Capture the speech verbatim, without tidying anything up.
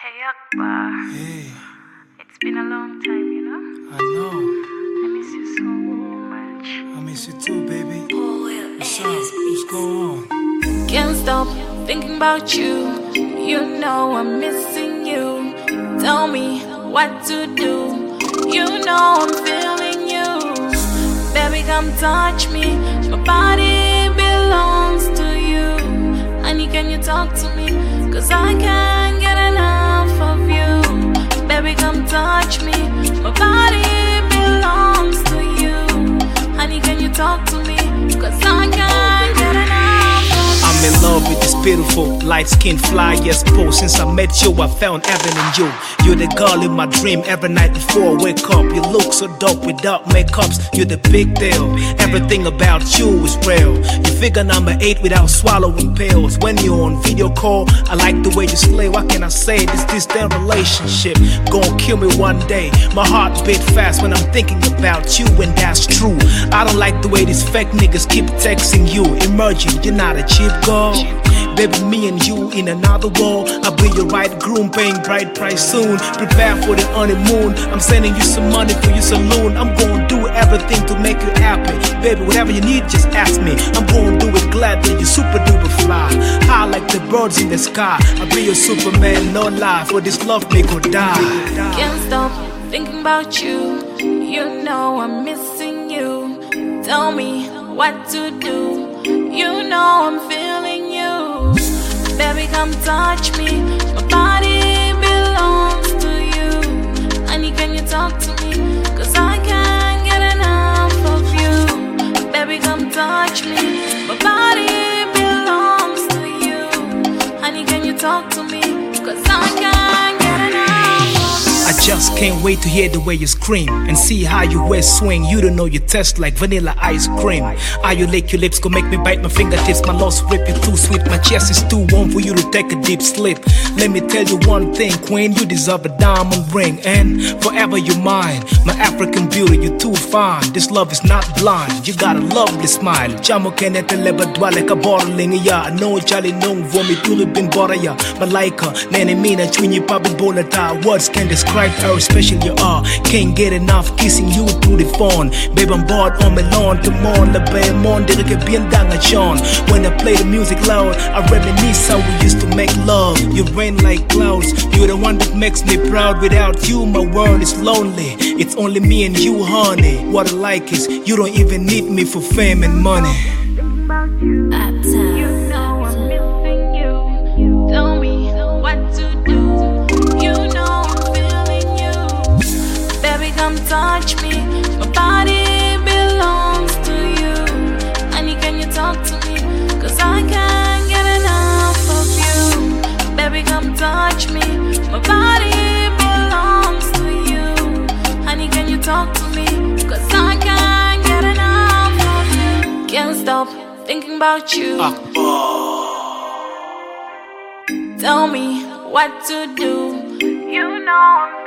Hey Akbar, Hey, it's been a long time, you know? I know. I miss you so much. I miss you too, baby. What's up? What's going on? Can't stop thinking about you. You know I'm missing you. Tell me what to do. You know I'm feeling you. Baby, come touch me. My body belongs to you. Honey, can you talk to me? Cause I can't get enough of you. Baby, come touch me. My body belongs to you. Honey, can you talk to me? Cause I can't get enough of you. I'm in love with this beautiful, light-skinned fly, yes, pose. Since I met you, I found heaven in you. You're the girl in my dream every night before I wake up. You look so dope without makeups. You're the big deal. Everything about you is real. You figure number eight without swallowing pills. When you're on video call, I like the way you slay. What can I say? This distant relationship gon' kill me one day. My heart beat fast when I'm thinking about you, and that's true. I don't like the way these fake niggas keep texting you. Emerging, you're not a cheap girl. Baby, me and you in another world. I'll be your right groom, paying bright price soon. Prepare for the honeymoon. I'm sending you some money for your saloon. I'm gonna do everything to make you happy. Baby, whatever you need, just ask me. I'm gonna do it gladly. You super duper fly, high like the birds in the sky. I'll be your Superman, no lie. For this love, make or die. Can't stop thinking about you. You know I'm missing you. Tell me what to do. You know I'm feeling you. Baby, come touch me. My body belongs to you. Honey, can you talk to me? Cause I can't get enough of you. Baby, come touch me. My body belongs to you. Honey, can you talk to me? Cause I can't get enough of you. I just can't wait to hear the way you scream and see how you waist swing. You don't know you taste like vanilla ice cream. How you lick your lips, go make me bite my fingertips. My lost rip, you too sweet. My chest is too warm for you to take a deep slip. Let me tell you one thing, queen, you deserve a diamond ring, and forever you're mine. My African beauty, you're too fine. This love is not blind. You got a lovely smile. Chamo kenete leba dwale ka bottling ya. No jali nong vomi tuli bin boraya. Malaika nene mina chwinyi pabi bolata. Words can describe how special you are. Can't get enough kissing you through the phone. Babe, I'm bored on my lawn. Come on, la babe, mon dirike bien danga chon. When I play the music loud, I reminisce how we used to make love. You rain like clouds. You're the one that makes me proud. Without you, my world is lonely. It's only me and you, honey. What I like is you don't even need me for fame and money. Uptown. You know I'm missing you. Tell me what to do. You know I'm feeling you. Baby, come touch me. My body belongs to you. Honey, can you talk to me? Cause I can't get enough of you. Baby, come touch me. My body belongs to you. Honey, can you talk to me? Cause I can't get enough of you. Can't stop thinking about you. Tell me what to do. You know I'm